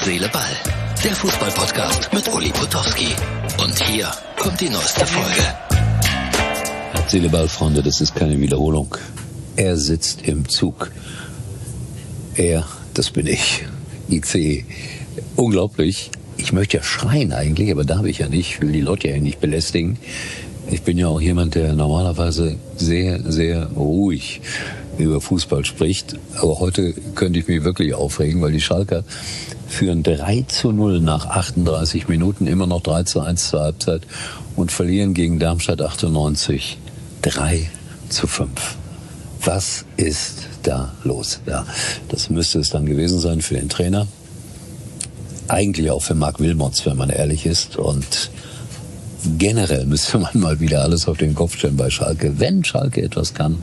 Seele, Ball. Der Fußball-Podcast mit Uli Potowski. Und hier kommt die neueste Folge. Herz, Seele, Ball, Freunde, das ist keine Wiederholung. Er sitzt im Zug. Er, das bin ich. ICE. Unglaublich. Ich möchte ja schreien eigentlich, aber darf ich ja nicht. Ich will die Leute ja nicht belästigen. Ich bin ja auch jemand, der normalerweise sehr, sehr ruhig über Fußball spricht. Aber heute könnte ich mich wirklich aufregen, weil die Schalker führen 3:0 nach 38 Minuten, immer noch 3:1 zur Halbzeit und verlieren gegen Darmstadt 98 3:5. Was ist da los? Ja, das müsste es dann gewesen sein für den Trainer. Eigentlich auch für Marc Wilmots, wenn man ehrlich ist. Und generell müsste man mal wieder alles auf den Kopf stellen bei Schalke. Wenn Schalke etwas kann,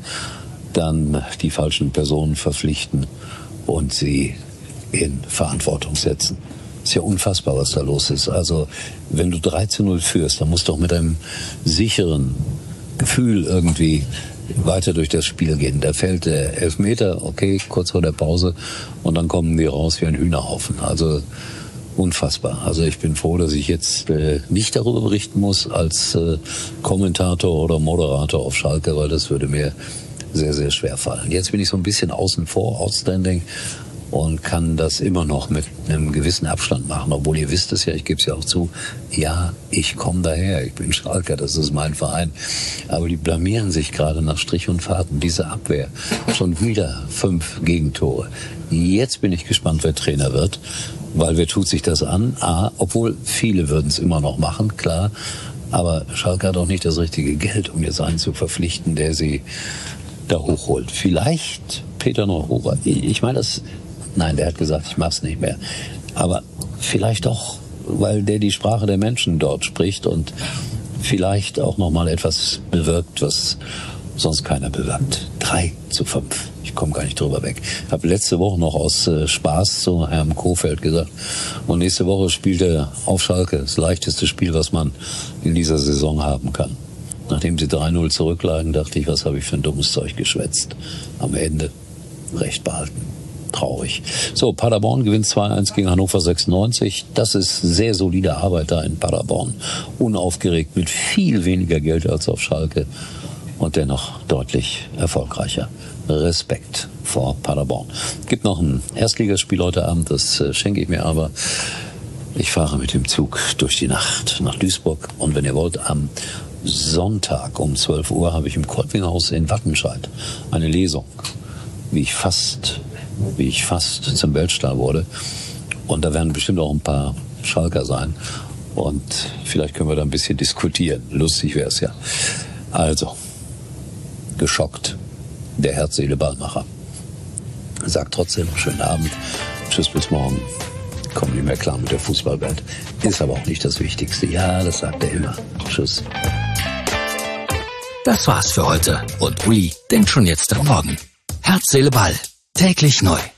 dann die falschen Personen verpflichten und sie in Verantwortung setzen. Ist ja unfassbar, was da los ist. Also, wenn du 3:0 führst, dann musst du auch mit einem sicheren Gefühl irgendwie weiter durch das Spiel gehen. Da fällt der Elfmeter, okay, kurz vor der Pause, und dann kommen die raus wie ein Hühnerhaufen. Also, unfassbar. Also ich bin froh, dass ich jetzt nicht darüber berichten muss als Kommentator oder Moderator auf Schalke, weil das würde mir sehr, sehr schwer fallen. Jetzt bin ich so ein bisschen außen vor, outstanding, und kann das immer noch mit einem gewissen Abstand machen. Obwohl ihr wisst es ja, ich gebe es ja auch zu, ja, ich komme daher, ich bin Schalker, das ist mein Verein. Aber die blamieren sich gerade nach Strich und Faden. Diese Abwehr, schon wieder 5 Gegentore. Jetzt bin ich gespannt, wer Trainer wird. Weil wer tut sich das an? Obwohl viele würden es immer noch machen, klar. Aber Schalke hat auch nicht das richtige Geld, um jetzt einen zu verpflichten, der sie da hochholt. Vielleicht Peter Neururer. Ich meine das, nein, der hat gesagt, ich mach's nicht mehr. Aber vielleicht doch, weil der die Sprache der Menschen dort spricht und vielleicht auch nochmal etwas bewirkt, was sonst keiner bewirkt. 3:5. Ich komme gar nicht drüber weg. Ich habe letzte Woche noch aus Spaß zu Herrn Kohfeldt gesagt, und nächste Woche spielt er auf Schalke das leichteste Spiel, was man in dieser Saison haben kann. Nachdem sie 3:0 zurücklagen, dachte ich, was habe ich für ein dummes Zeug geschwätzt. Am Ende recht behalten. Traurig. So, Paderborn gewinnt 2:1 gegen Hannover 96. Das ist sehr solide Arbeit da in Paderborn. Unaufgeregt, mit viel weniger Geld als auf Schalke. Und dennoch deutlich erfolgreicher. Respekt vor Paderborn. Gibt noch ein Erstligaspiel heute Abend, das schenke ich mir aber. Ich fahre mit dem Zug durch die Nacht nach Duisburg. Und wenn ihr wollt, am Sonntag um 12 Uhr habe ich im Kolpinghaus in Wattenscheid eine Lesung, wie ich fast zum Weltstar wurde. Und da werden bestimmt auch ein paar Schalker sein. Und vielleicht können wir da ein bisschen diskutieren. Lustig wäre es ja. Also, geschockt. Der Herz, Seele, Ballmacher. Sagt trotzdem schönen Abend. Tschüss, bis morgen. Komm nicht mehr klar mit der Fußballwelt. Ist aber auch nicht das Wichtigste. Ja, das sagt er immer. Tschüss. Das war's für heute. Und Uli denkt schon jetzt am Morgen. Herz, Seele, Ball. Täglich neu.